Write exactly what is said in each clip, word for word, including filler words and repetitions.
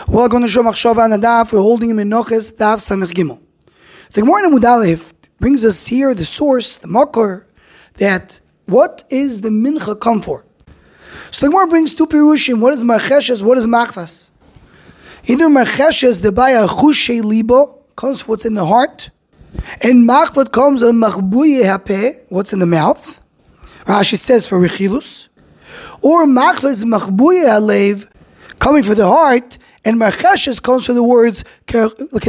Welcome to Shom Achshava on the Daf. We're holding him in Noches Daf Samech Gimel. The Gemara in Amud Aleph brings us here the source, the makor, that what is the mincha come for? So the Gemara brings two pirushim. What is marcheshes? What is machvas? Either marcheshes, the baya chushe libo, comes what's in the heart, and machvat comes on machbuye hapeh, what's in the mouth. Rashi says for rechilus, or machvas machbuye halev, coming for the heart. And marcheshes comes from the words and the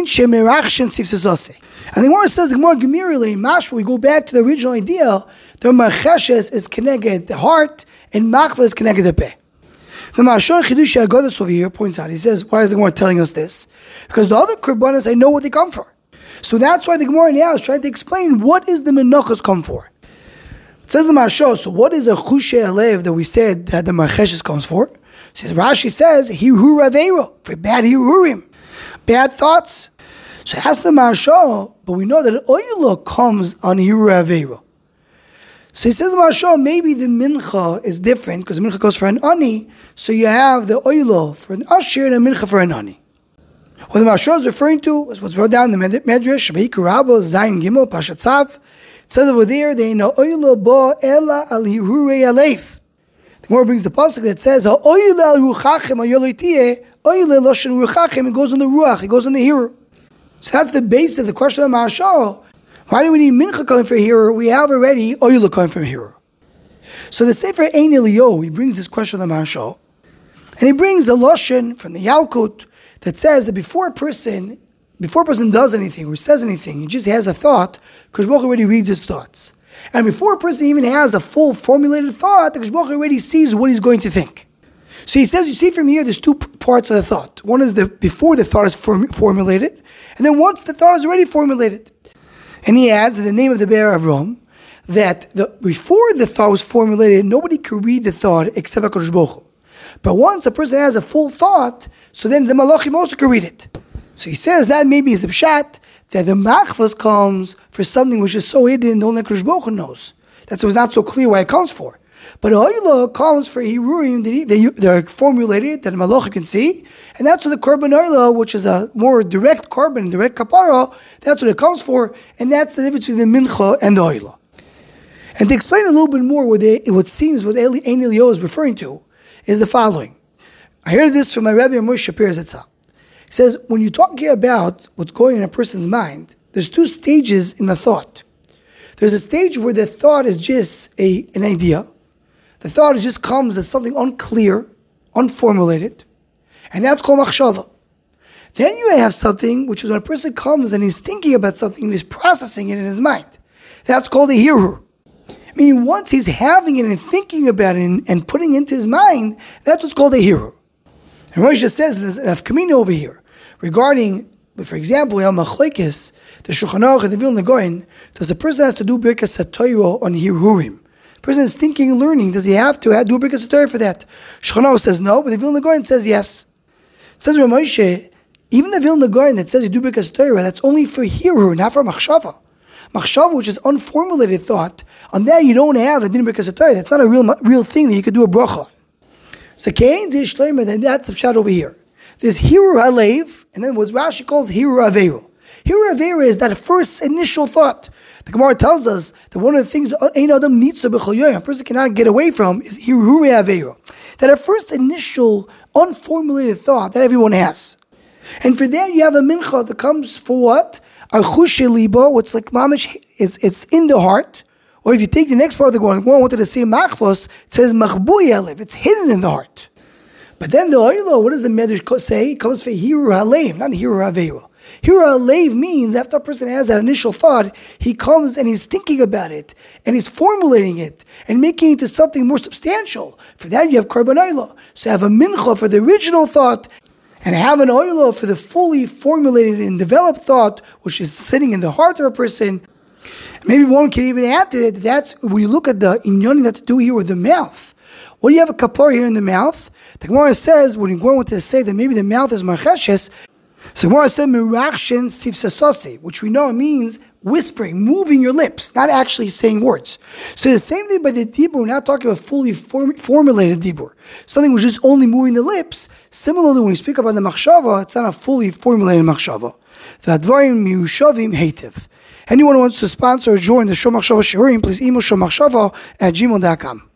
Gemara says the Gemara Gemirili Mashma. We go back to the original idea. The marcheshes is connected the heart, and machva is connected the peh. The Mashon Chidush Agodas over here points out. He says, "Why is the Gemara telling us this? Because the other korbanos I know what they come for. So that's why the Gemara now is trying to explain what is the menuchas come for." It says the Mashon. So what is a chushe alev that we said that the marcheshes comes for? Says Rashi says hiru raveiro, for bad hirurim, bad thoughts. So ask the Mashal, but we know that oila comes on hiru raveiro. So he says the Mashal, maybe the mincha is different because the mincha goes for an ani. So you have the oila for an ashir and a mincha for an ani. What the Mashal is referring to is what's wrote down in the Medrash. Veikarabo Zayin Gimel Pashatzav. It says over there they know oila ba ela al hiru aleif. More brings the pasuk that says, "It goes on the ruach, it goes on the hearer." So that's the base of the question of the Mashal. Why do we need mincha coming from hearer? We have already oila coming from hearer. So the Sefer Ein Eliyahu, he brings this question of the Mashal, and he brings a lashon from the Yalkut that says that before a person, before a person does anything or says anything, he just has a thought, because Baruch already reads his thoughts. And before a person even has a full formulated thought, the Baruch already sees what he's going to think. So he says, you see from here, there's two parts of the thought. One is the before the thought is form, formulated, and then once the thought is already formulated. And he adds in the name of the Be'er Avram that the, before the thought was formulated, nobody could read the thought except HaKadosh Baruch Hu. But once a person has a full thought, so then the Malachim also can read it. So he says that maybe is the pshat, that the machvas comes for something which is so hidden and only Kadosh Baruch Hu knows. That's why it's not so clear why it comes for. But oila comes for hirurim that they're formulated that the malach can see, and that's what the korban oila, which is a more direct korban, direct kapara, that's what it comes for, and that's the difference between the mincha and the oila. And to explain a little bit more what, they, what seems what Ein Eliyahu is referring to is the following. I heard this from my Rabbi Moshe Shapir Zatzal. He says, when you're talking about what's going in a person's mind, there's two stages in the thought. There's a stage where the thought is just a, an idea. The thought just comes as something unclear, unformulated, and that's called machshava. Then you have something which is when a person comes and he's thinking about something and he's processing it in his mind. That's called a hirur. Meaning once he's having it and thinking about it and, and putting it into his mind, that's what's called a hirur. And Rosh says there's an afkamina over here regarding, for example, Yom Machlekes, the Shulchan Aruch and the Vilna Gaon, does a person has to do Birkas HaTorah on Hirurim? The person is thinking and learning, does he have to do Birkas HaTorah for that? Shulchan Aruch says no, but the Vilna Gaon says yes. It says Rav Moshe, even the Vilna Gaon that says you do Birkas HaTorah, that's only for Hirur, not for Machshava. Machshava, which is unformulated thought, on that you don't have a din Birkas HaTorah. That's not a real real thing that you could do a bracha on. So Kain Zish Shleimer, then that's the shot over here. There's Hiru Halev, and then what Rashi calls Hiru Averu. Hiru Averu is that first initial thought. The Gemara tells us that one of the things Ein Adam needs to a person cannot get away from is Hiru Averu. That a first initial unformulated thought that everyone has. And for that you have a mincha that comes for what? Archushe libo, what's like mamish, it's it's in the heart. Or if you take the next part of the Gemara, I wanted to say machvos, it says machbuy halev, it's hidden in the heart. But then the oilo, what does the Medrash say? It comes for hiru halev, not hiru averu. Hiru halev means after a person has that initial thought, he comes and he's thinking about it, and he's formulating it, and making it into something more substantial. For that you have korban oilo. So you have a mincha for the original thought, and have an oilo for the fully formulated and developed thought, which is sitting in the heart of a person. Maybe one can even add to it, that's when you look at the inyanim that to do here with the mouth. What do you have a kapar here in the mouth? The Gemara says, when you're going to say that maybe the mouth is marcheshes, So Gemara said mirakshin sivsasasi, which we know means whispering, moving your lips, not actually saying words. So the same thing by the dibur, we're not talking about fully form, formulated dibur. Something which is only moving the lips. Similarly, when we speak about the machshava, it's not a fully formulated machshava. V'advarim miyushavim heitiv. Anyone who wants to sponsor or join the Shom Machshava Shiurim, please email shom machshava at gmail dot com.